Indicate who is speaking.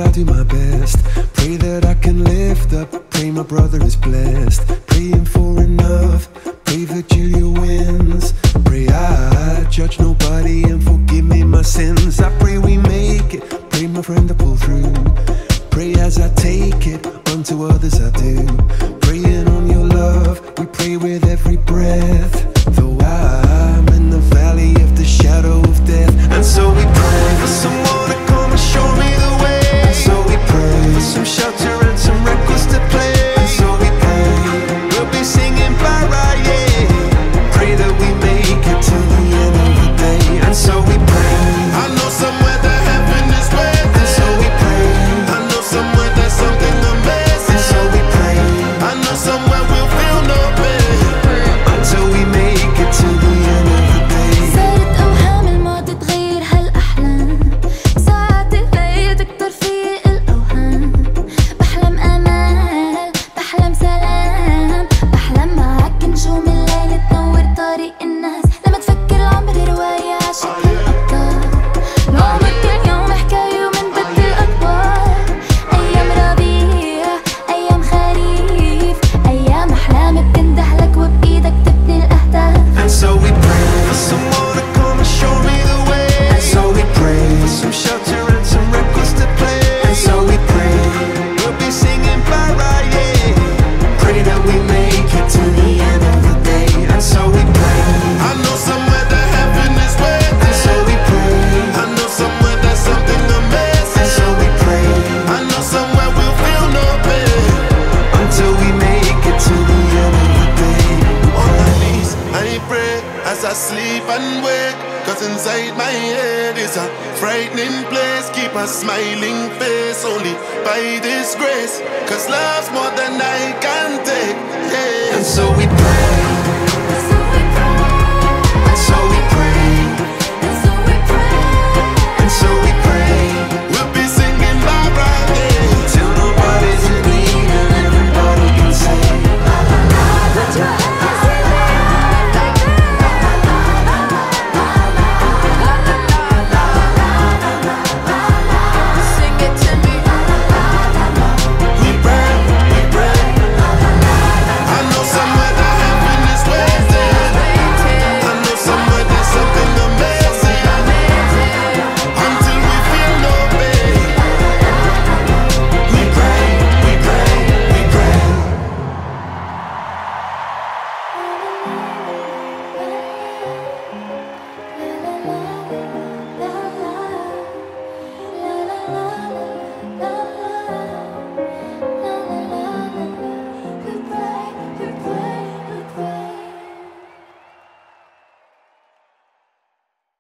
Speaker 1: I'll do my best. Pray that I can lift up. Pray my brother is blessed. Praying for enough. Pray that Julia wins. Pray I judge nobody and forgive me my sins. I pray we make it. Pray my friend to pull through. Pray as I take it, unto others I do. Praying on your love, we pray with every breath. Though I'm in the valley of the shadow of death. And so we pray for someone to come and show me the way. And so we pray for some shelter and some records to play. And so we pray, we'll be singing para, yeah. Pray that we make it to the end of the day. And so we pray,
Speaker 2: I know somewhere that heaven is waiting.
Speaker 1: and so we pray,
Speaker 2: I know somewhere there's something amazing.
Speaker 1: and so we pray,
Speaker 2: I know somewhere we'll feel no pain
Speaker 1: until we make it to the end of the day.
Speaker 3: صارت أوهام الماضي تغير هالأحلام. ساعات الليل تكتر في الأوهام. بحلم أمال، بحلم سلام. بحلم معاك نجوم الليل تنور طريق الناس. لما تفكر العمر رواية عاشق الأبطال. العمر كل يوم حكاية ومنبدل أطوار. أيام ربيع، أيام خريف، أيام أحلام بتندهلك وبإيدك تبني الأهداف.
Speaker 1: And so we pray for someone to come and show me the way. And so we pray for some shelter and some records to play. And so we pray, we'll be singing para, yeah. Pray that we make it to the end of the day. And so we pray,
Speaker 2: I know somewhere that heaven is waiting.
Speaker 1: and so we pray,
Speaker 2: I know somewhere there's something amazing.
Speaker 1: and so we pray,
Speaker 2: I know somewhere we'll feel no pain
Speaker 1: until we make it to the end of the day.
Speaker 2: on my knees, I pray as I sleep and wake. Cause inside my head is a frightening place. Keep a smiling face only by this grace. Cause love's more than I can take, yeah.
Speaker 1: And so we